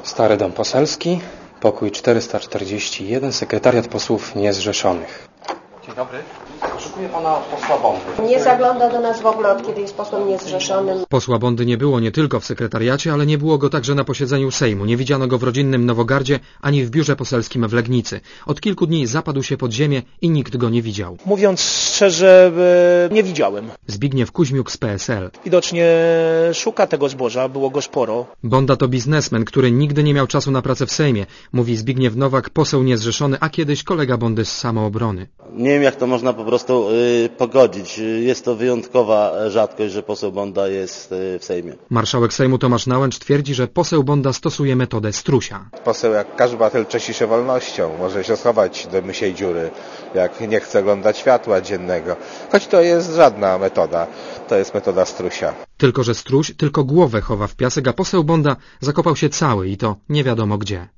Stary Dom Poselski, pokój 441, sekretariat posłów niezrzeszonych. Dzień dobry. Poszukuję pana posła Bondy. Nie zagląda do nas w ogóle, od kiedy jest posłem niezrzeszonym. Posła Bondy nie było nie tylko w sekretariacie, ale nie było go także na posiedzeniu Sejmu. Nie widziano go w rodzinnym Nowogardzie, ani w biurze poselskim w Legnicy. Od kilku dni zapadł się pod ziemię i nikt go nie widział. Mówiąc szczerze, nie widziałem. Zbigniew Kuźmiuk z PSL. Widocznie szuka tego zboża, było go sporo. Bonda to biznesmen, który nigdy nie miał czasu na pracę w Sejmie, mówi Zbigniew Nowak, poseł niezrzeszony, a kiedyś kolega Bondy z Samoobrony. Nie wiem, jak to można po prostu pogodzić. Jest to wyjątkowa rzadkość, że poseł Bonda jest w Sejmie. Marszałek Sejmu Tomasz Nałęcz twierdzi, że poseł Bonda stosuje metodę strusia. Poseł jak każdy obywatel cieszy się wolnością, może się schować do mysiej dziury, jak nie chce oglądać światła dziennego. Choć to jest żadna metoda, to jest metoda strusia. Tylko że struś tylko głowę chowa w piasek, a poseł Bonda zakopał się cały i to nie wiadomo gdzie.